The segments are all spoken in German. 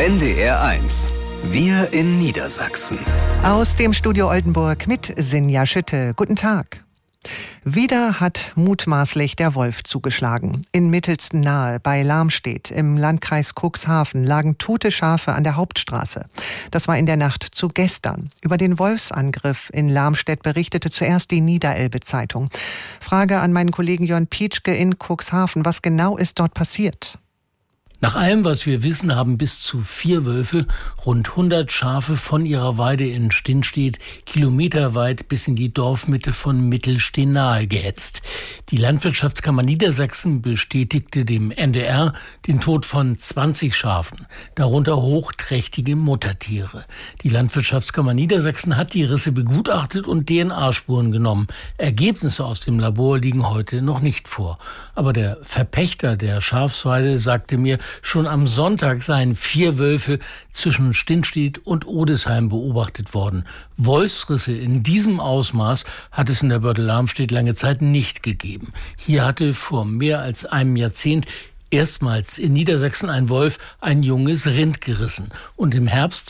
NDR1. Wir in Niedersachsen. Aus dem Studio Oldenburg mit Sinja Schütte. Guten Tag. Wieder hat mutmaßlich der Wolf zugeschlagen. In Mittelsten-Nahe bei Lamstedt im Landkreis Cuxhaven lagen tote Schafe an der Hauptstraße. Das war in der Nacht zu gestern. Über den Wolfsangriff in Lamstedt berichtete zuerst die Niederelbe-Zeitung. Frage an meinen Kollegen Jörn Pietschke in Cuxhaven. Was genau ist dort passiert? Nach allem, was wir wissen, haben bis zu 4 Wölfe rund 100 Schafe von ihrer Weide in Stinnstedt kilometerweit bis in die Dorfmitte von Mittelsten-Nahe gehetzt. Die Landwirtschaftskammer Niedersachsen bestätigte dem NDR den Tod von 20 Schafen, darunter hochträchtige Muttertiere. Die Landwirtschaftskammer Niedersachsen hat die Risse begutachtet und DNA-Spuren genommen. Ergebnisse aus dem Labor liegen heute noch nicht vor. Aber der Verpächter der Schafsweide sagte mir, schon am Sonntag seien 4 Wölfe zwischen Stinnstedt und Odesheim beobachtet worden. Wolfsrisse in diesem Ausmaß hat es in der Börde Lamstedt lange Zeit nicht gegeben. Hier hatte vor mehr als einem Jahrzehnt erstmals in Niedersachsen ein Wolf ein junges Rind gerissen. Und im Herbst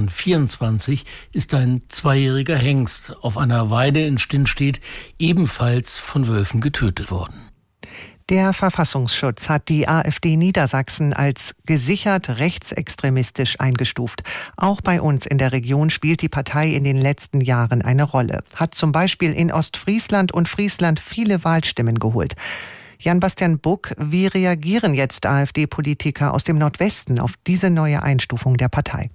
2024 ist ein 2-jähriger Hengst auf einer Weide in Stinnstedt ebenfalls von Wölfen getötet worden. Der Verfassungsschutz hat die AfD Niedersachsen als gesichert rechtsextremistisch eingestuft. Auch bei uns in der Region spielt die Partei in den letzten Jahren eine Rolle. Hat zum Beispiel in Ostfriesland und Friesland viele Wahlstimmen geholt. Jan-Bastian Buck, wie reagieren jetzt AfD-Politiker aus dem Nordwesten auf diese neue Einstufung der Partei?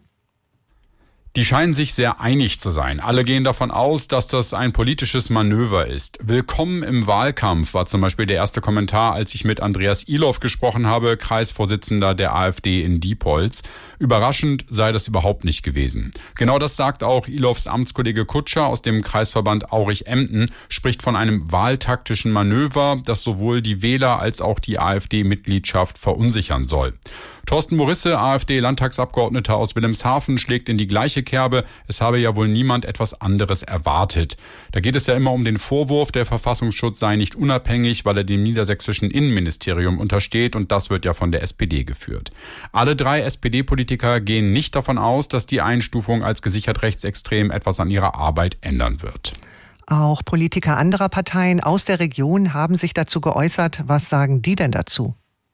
Die scheinen sich sehr einig zu sein. Alle gehen davon aus, dass das ein politisches Manöver ist. Willkommen im Wahlkampf war zum Beispiel der erste Kommentar, als ich mit Andreas Ihloff gesprochen habe, Kreisvorsitzender der AfD in Diepholz. Überraschend sei das überhaupt nicht gewesen. Genau das sagt auch Ihloffs Amtskollege Kutscher aus dem Kreisverband Aurich-Emden, spricht von einem wahltaktischen Manöver, das sowohl die Wähler als auch die AfD-Mitgliedschaft verunsichern soll. Thorsten Morisse, AfD-Landtagsabgeordneter aus Wilhelmshaven, schlägt in die gleiche Kerbe. Es habe ja wohl niemand etwas anderes erwartet. Da geht es ja immer um den Vorwurf, der Verfassungsschutz sei nicht unabhängig, weil er dem niedersächsischen Innenministerium untersteht, und das wird ja von der SPD geführt. Alle 3 SPD-Politiker gehen nicht davon aus, dass die Einstufung als gesichert rechtsextrem etwas an ihrer Arbeit ändern wird. Auch Politiker anderer Parteien aus der Region haben sich dazu geäußert. Was sagen die denn dazu?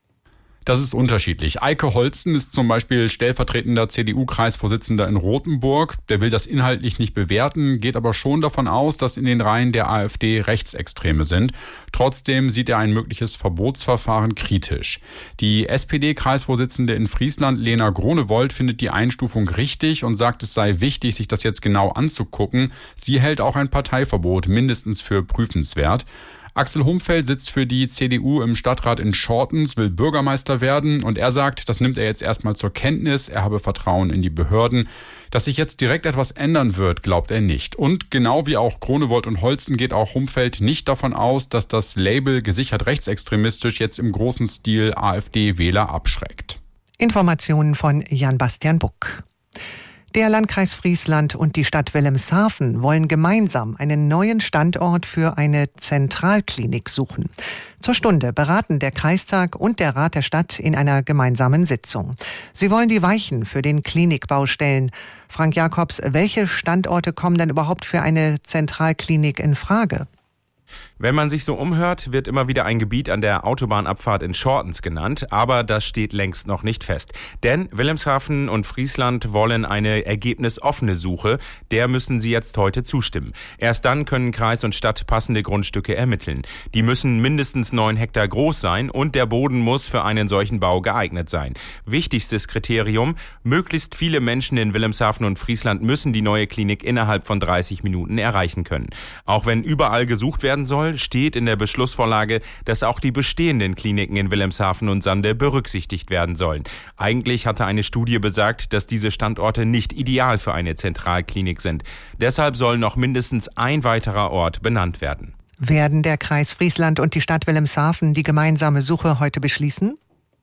Das ist unterschiedlich. Eike Holsten ist zum Beispiel stellvertretender CDU-Kreisvorsitzender in Rothenburg. Der will das inhaltlich nicht bewerten, geht aber schon davon aus, dass in den Reihen der AfD Rechtsextreme sind. Trotzdem sieht er ein mögliches Verbotsverfahren kritisch. Die SPD-Kreisvorsitzende in Friesland, Lena Gronewold, findet die Einstufung richtig und sagt, es sei wichtig, sich das jetzt genau anzugucken. Sie hält auch ein Parteiverbot mindestens für prüfenswert. Axel Humfeld sitzt für die CDU im Stadtrat in Schortens, will Bürgermeister werden, und er sagt, das nimmt er jetzt erstmal zur Kenntnis, er habe Vertrauen in die Behörden. Dass sich jetzt direkt etwas ändern wird, glaubt er nicht. Und genau wie auch Gronewold und Holsten geht auch Humfeld nicht davon aus, dass das Label gesichert rechtsextremistisch jetzt im großen Stil AfD-Wähler abschreckt. Informationen von Jan-Bastian Buck. Der Landkreis Friesland und die Stadt Wilhelmshaven wollen gemeinsam einen neuen Standort für eine Zentralklinik suchen. Zur Stunde beraten der Kreistag und der Rat der Stadt in einer gemeinsamen Sitzung. Sie wollen die Weichen für den Klinikbau stellen. Frank Jakobs, welche Standorte kommen denn überhaupt für eine Zentralklinik in Frage? Wenn man sich so umhört, wird immer wieder ein Gebiet an der Autobahnabfahrt in Schortens genannt, aber das steht längst noch nicht fest. Denn Wilhelmshaven und Friesland wollen eine ergebnisoffene Suche, der müssen sie jetzt heute zustimmen. Erst dann können Kreis und Stadt passende Grundstücke ermitteln. Die müssen mindestens 9 Hektar groß sein und der Boden muss für einen solchen Bau geeignet sein. Wichtigstes Kriterium: möglichst viele Menschen in Wilhelmshaven und Friesland müssen die neue Klinik innerhalb von 30 Minuten erreichen können. Auch wenn überall gesucht werden soll, steht in der Beschlussvorlage, dass auch die bestehenden Kliniken in Wilhelmshaven und Sande berücksichtigt werden sollen. Eigentlich hatte eine Studie besagt, dass diese Standorte nicht ideal für eine Zentralklinik sind. Deshalb soll noch mindestens ein weiterer Ort benannt werden. Werden der Kreis Friesland und die Stadt Wilhelmshaven die gemeinsame Suche heute beschließen?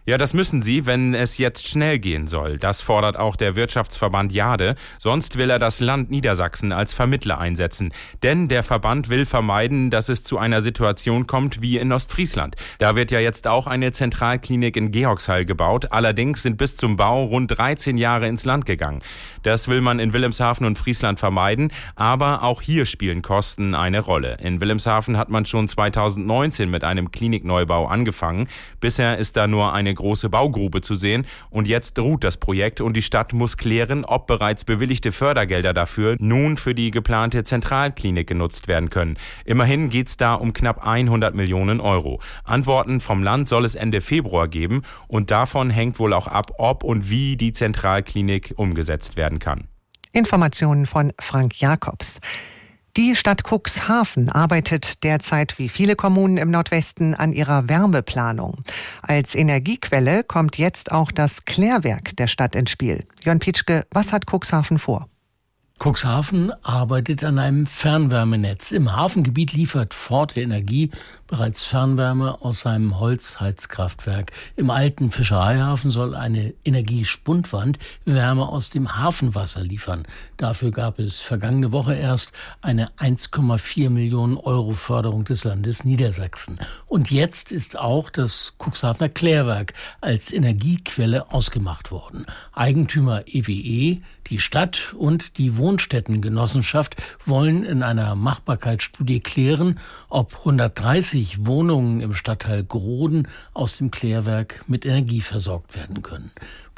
Ja, das müssen sie, wenn es jetzt schnell gehen soll. Das fordert auch der Wirtschaftsverband Jade. Sonst will er das Land Niedersachsen als Vermittler einsetzen. Denn der Verband will vermeiden, dass es zu einer Situation kommt wie in Ostfriesland. Da wird ja jetzt auch eine Zentralklinik in Georgshall gebaut. Allerdings sind bis zum Bau rund 13 Jahre ins Land gegangen. Das will man in Wilhelmshaven und Friesland vermeiden. Aber auch hier spielen Kosten eine Rolle. In Wilhelmshaven hat man schon 2019 mit einem Klinikneubau angefangen. Bisher ist da nur eine große Baugrube zu sehen und jetzt ruht das Projekt und die Stadt muss klären, ob bereits bewilligte Fördergelder dafür nun für die geplante Zentralklinik genutzt werden können. Immerhin geht es da um knapp 100 Millionen Euro. Antworten vom Land soll es Ende Februar geben und davon hängt wohl auch ab, ob und wie die Zentralklinik umgesetzt werden kann. Informationen von Frank Jakobs. Die Stadt Cuxhaven arbeitet derzeit wie viele Kommunen im Nordwesten an ihrer Wärmeplanung. Als Energiequelle kommt jetzt auch das Klärwerk der Stadt ins Spiel. Jörn Pietschke, was hat Cuxhaven vor? Cuxhaven arbeitet an einem Fernwärmenetz. Im Hafengebiet liefert Forte Energie bereits Fernwärme aus seinem Holzheizkraftwerk. Im alten Fischereihafen soll eine Energiespundwand Wärme aus dem Hafenwasser liefern. Dafür gab es vergangene Woche erst eine 1,4 Millionen Euro Förderung des Landes Niedersachsen. Und jetzt ist auch das Cuxhavener Klärwerk als Energiequelle ausgemacht worden. Eigentümer EWE, die Stadt und die Wohnstättengenossenschaft wollen in einer Machbarkeitsstudie klären, ob 130 Wohnungen im Stadtteil Groden aus dem Klärwerk mit Energie versorgt werden können.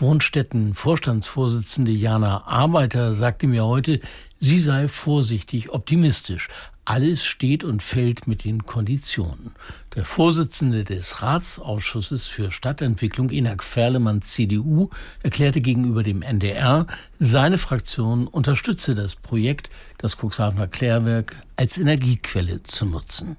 Wohnstätten-Vorstandsvorsitzende Jana Arbeiter sagte mir heute, sie sei vorsichtig optimistisch. Alles steht und fällt mit den Konditionen. Der Vorsitzende des Ratsausschusses für Stadtentwicklung, Enak Ferlemann, CDU, erklärte gegenüber dem NDR, seine Fraktion unterstütze das Projekt, das Cuxhavener Klärwerk als Energiequelle zu nutzen.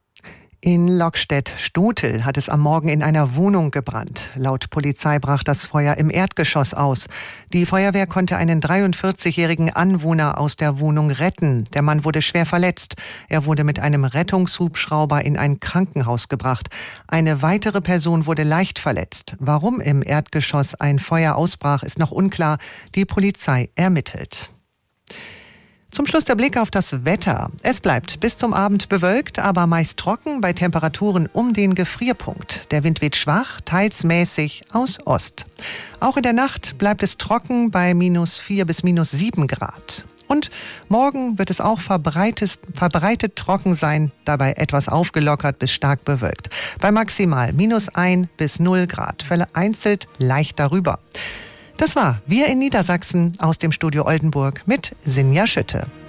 In Lockstedt-Stotel hat es am Morgen in einer Wohnung gebrannt. Laut Polizei brach das Feuer im Erdgeschoss aus. Die Feuerwehr konnte einen 43-jährigen Anwohner aus der Wohnung retten. Der Mann wurde schwer verletzt. Er wurde mit einem Rettungshubschrauber in ein Krankenhaus gebracht. Eine weitere Person wurde leicht verletzt. Warum im Erdgeschoss ein Feuer ausbrach, ist noch unklar. Die Polizei ermittelt. Zum Schluss der Blick auf das Wetter. Es bleibt bis zum Abend bewölkt, aber meist trocken bei Temperaturen um den Gefrierpunkt. Der Wind weht schwach, teils mäßig aus Ost. Auch in der Nacht bleibt es trocken bei -4 bis -7 Grad. Und morgen wird es auch verbreitet trocken sein, dabei etwas aufgelockert bis stark bewölkt. Bei maximal -1 bis 0 Grad, vereinzelt leicht darüber. Das war Wir in Niedersachsen aus dem Studio Oldenburg mit Sinja Schütte.